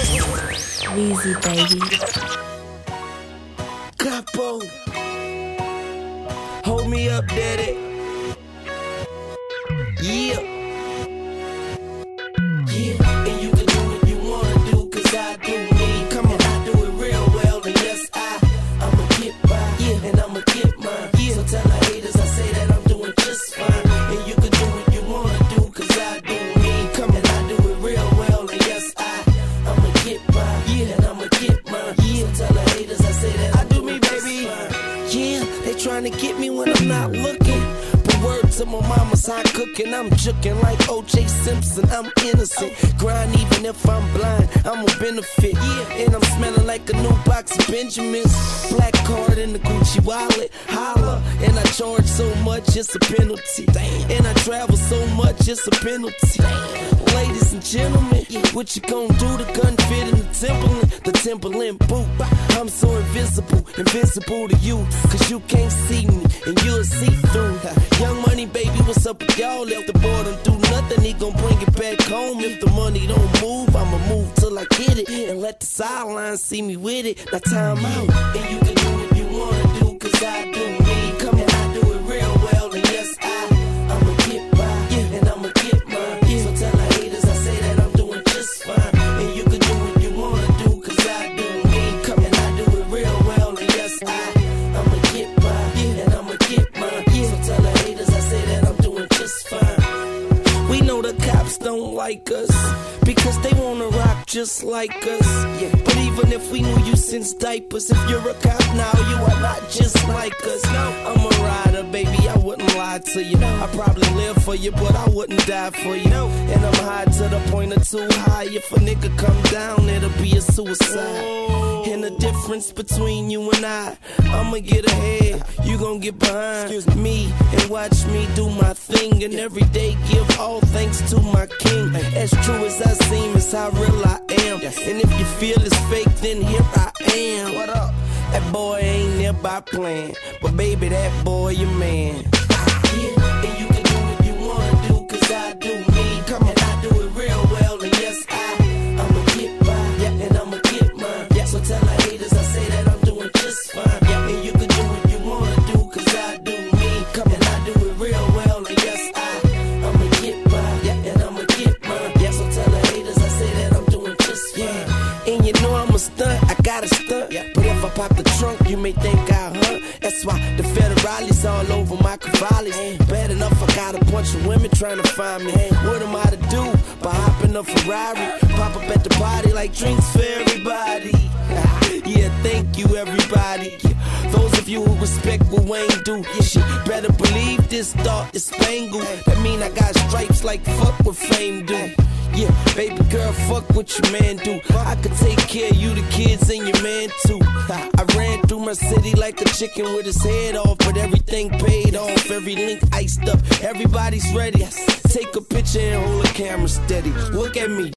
Weezy, baby. Capo. Hold me up, daddy. Yeah. Yeah. And you can do what you wanna do, cause I do me. Come on, I do it real well, and yes, I'ma get by. Yeah. And I'ma get mine. Yeah. So tell the haters I say that I'm doing just fine. And you can do what you wanna do, cause I do me. Come on, and I do it real well, and yes, I'ma get by. Yeah. And I'ma get mine. Yeah. So tell the haters I say that I do me, baby. Yeah, they tryna get me when I'm not looking. But word to my mama's hot cooking. I'm juking like O.J. Simpson. I'm innocent. Grind even if I'm blind. I'm a benefit. Yeah, and I'm smelling like a new box of Benjamins. Black card in the Gucci wallet. Holla, and I charge so much, it's a penalty. Damn. And I travel so much, it's a penalty. Damn. Ladies and gentlemen, what you gon' do? The gun fit in the Timberland boot. I'm so invisible to you, cause you can't see me, and you'll see through. Young Money, baby, what's up with y'all? If the boy don't do nothing, he gon' bring it back home. If the money don't move, I'ma move till I get it, and let the sidelines see me with it. Now time out, and you can do what you wanna do, cause I do me. Come on, I do it real well, and yes, I'ma get by, yeah, and I'ma get mine. Yeah. So tell the haters I say that I'm doing just fine, and you can do what you wanna do, cause I do me. Come and I do it real well, and yes, I'ma get by, yeah, and I'ma get mine. Yeah. So tell the haters I say that I'm doing just fine. We know the cops don't like us, because they wanna rock just like us. Yeah. But even if we knew you since diapers, if you're a cop now, you are not just like us. No. I'm a rider, baby, I wouldn't lie to you. I probably live for you, but I wouldn't die for you. And I'm high to the point of too high. If a nigga come down, it'll be a suicide. And the difference between you and I'ma get ahead, you gon' get behind me and watch me do my thing. And every day give all thanks to my king. As true as I seem is how real I am. And if you feel it's fake, then here I am. What up? That boy ain't nearby playing, but baby, that boy your man. Yeah, and you can do what you wanna do, cause I do me. Come on, and I do it real well, and yes, I'ma get by, yeah, and I'ma get mine. Yeah, so tell the haters I say that I'm doing just fine. Yeah, and you can do what you wanna do, cause I do me. Come on, and I do it real well, and yes, I'ma get by, yeah, and I'ma get mine. Yeah, so tell the haters I say that I'm doing just fine. Yeah. And you know I'm a stunt, I gotta stunt. Yeah. But if I pop the trunk, you may think I hunt. That's why the federales all over my cavalli. Bad enough, I got a bunch of women trying to find me. What am I to do by hopping a Ferrari? Pop up at the party like drinks for everybody. Yeah, thank you everybody. Those of you who respect what Wayne do, you should better believe this thought is spangled. That mean I got stripes like fuck what fame do. Yeah, baby girl, fuck what your man do. I could take care of you, the kids, and your man too. I ran through my city like a chicken with his head off, but everything paid off, every link iced up. Everybody's ready. Take a picture and hold the camera steady. Look at me.